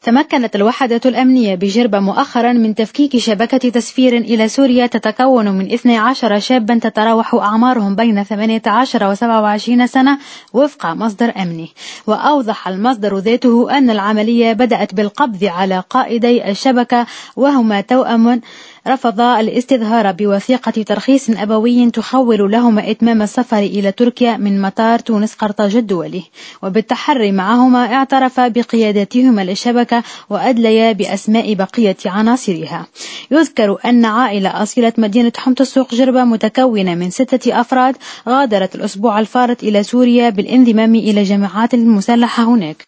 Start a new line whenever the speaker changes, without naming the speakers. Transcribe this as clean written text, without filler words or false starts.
تمكنت الوحدة الأمنية بجربة مؤخرا من تفكيك شبكة تسفير إلى سوريا تتكون من 12 شابا تتراوح أعمارهم بين 18 و 27 سنة وفق مصدر أمني. وأوضح المصدر ذاته أن العملية بدأت بالقبض على قائدي الشبكة وهما توأم رفضا الاستظهار بوثيقة ترخيص أبوي تخول لهما إتمام السفر إلى تركيا من مطار تونس قرطاج الدولي. وبالتحري معهما اعترف بقيادتهما للشبكة وأدليا بأسماء بقية عناصرها. يذكر أن عائلة أصيلة مدينة حمص السوق جربة متكونة من 6 أفراد غادرت الأسبوع الفارط إلى سوريا بالانضمام إلى جماعات مسلحة هناك.